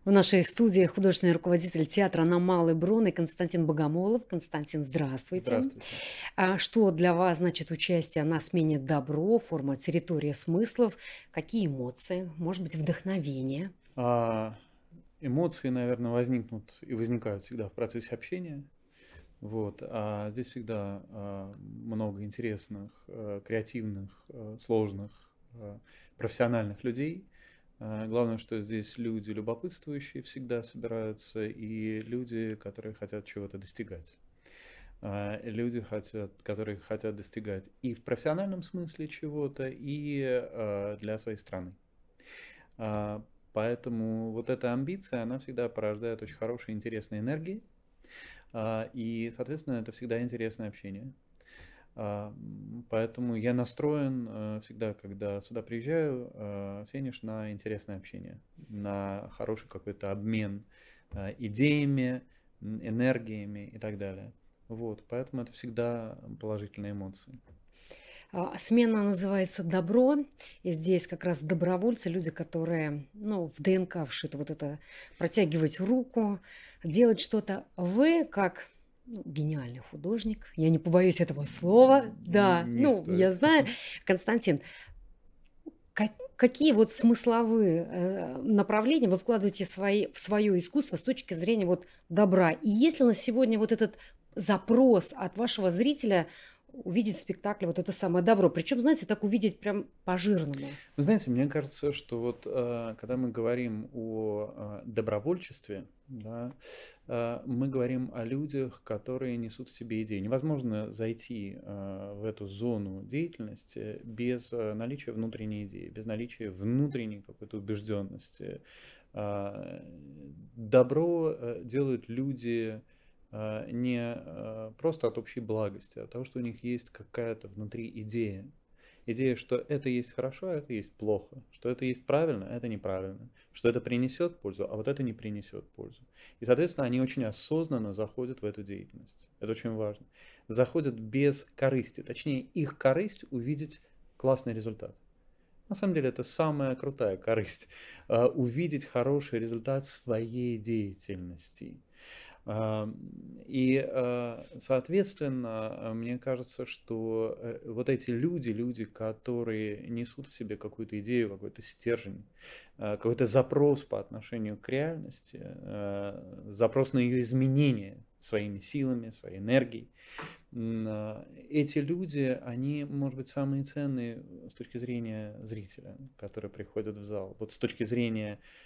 В нашей студии художественный руководитель театра на Малой Бронной Константин Богомолов. Константин, здравствуйте. Здравствуйте. Что для вас значит участие на смене «Добро», форма «Территория смыслов»? Какие эмоции? Может быть, вдохновение? А, Эмоции, наверное, возникнут и возникают всегда в процессе общения. Вот. А здесь всегда много интересных, креативных, сложных, профессиональных людей. Главное, что здесь люди любопытствующие всегда собираются и люди, которые хотят чего-то достигать. Люди, которые хотят достигать и в профессиональном смысле чего-то, и для своей страны. А, Поэтому вот эта амбиция, она всегда порождает очень хорошие, интересные энергии, и, соответственно, это всегда интересное общение. Поэтому я настроен всегда, когда сюда приезжаю, Сенеж, на интересное общение, на хороший какой-то обмен идеями, энергиями и так далее. Вот, поэтому это всегда положительные эмоции. Смена называется «Добро», и здесь как раз добровольцы, люди, которые, ну, в ДНК вшито вот это протягивать руку, делать что-то. Вы как, ну, гениальный художник, я не побоюсь этого слова, да, Не ну, я стоит. знаю. Константин, какие вот смысловые, направления вы вкладываете в свое искусство с точки зрения вот добра? И есть ли на сегодня вот этот запрос от вашего зрителя увидеть в спектакле вот это самое добро? Причем, знаете, так увидеть прям по-жирному. Вы знаете, мне кажется, что вот когда мы говорим о добровольчестве, да, мы говорим о людях, которые несут в себе идеи. Невозможно зайти в эту зону деятельности без наличия внутренней идеи, без наличия внутренней какой-то убежденности. А, Добро делают люди не просто от общей благости, а от того, что у них есть какая-то внутри идея. Идея, что это есть хорошо, а это есть плохо, что это есть правильно, а это неправильно, что это принесет пользу, а вот это не принесет пользу. И, соответственно, они очень осознанно заходят в эту деятельность. Это очень важно. Заходят без корысти, точнее, их корысть увидеть классный результат. На самом деле это самая крутая корысть. Увидеть хороший результат своей деятельности. Соответственно, мне кажется, что вот эти люди, которые несут в себе какую-то идею, какой-то стержень, какой-то запрос по отношению к реальности, запрос на ее изменение своими силами, своей энергией, эти люди, они, может быть, самые ценные с точки зрения зрителя, который приходит в зал. Вот с точки зрения